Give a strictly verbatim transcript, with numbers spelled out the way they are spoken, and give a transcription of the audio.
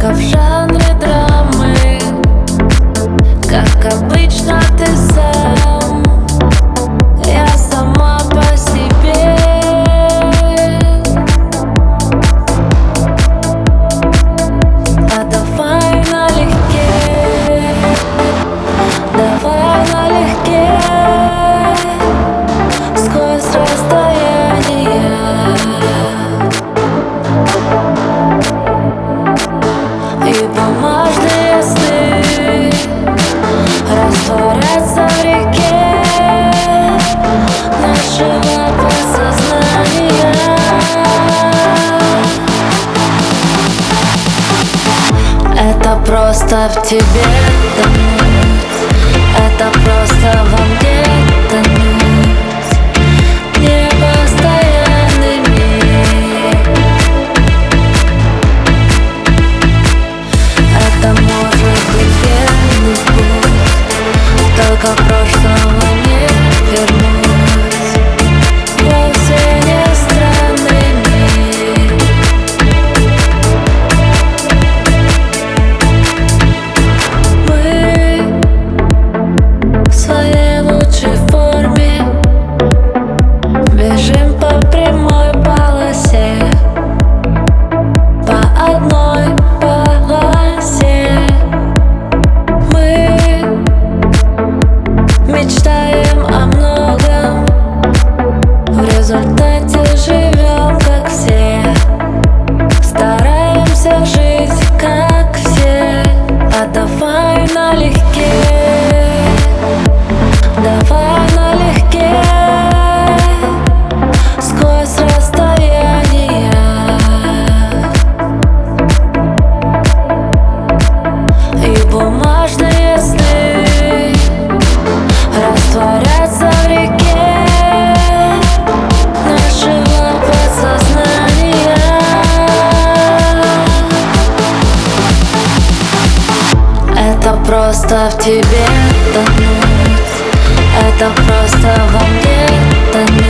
Только в жанре драмы, как обычно ты сам. Я сама по себе. А давай налегке, давай налегке, сквозь расстояние. И бумажные сны растворятся в реке нашего подсознания. Это просто в тебе тонуть, это просто во мне тонуть, непостоянный миг. Это может быть верный путь, только прошлого не вернуть. Вовсе не странный мир. Мы в своей лучшей форме бежим по прямой полосе, по одной полосе. Мы мечтаем о многом, в результате живем как все, стараемся жить как все. А давай налегке, давай налегке, сквозь расстояние. И бумажные сны растворятся в реке нашего подсознания. Это просто в тебе тонуть, это просто во мне тонуть.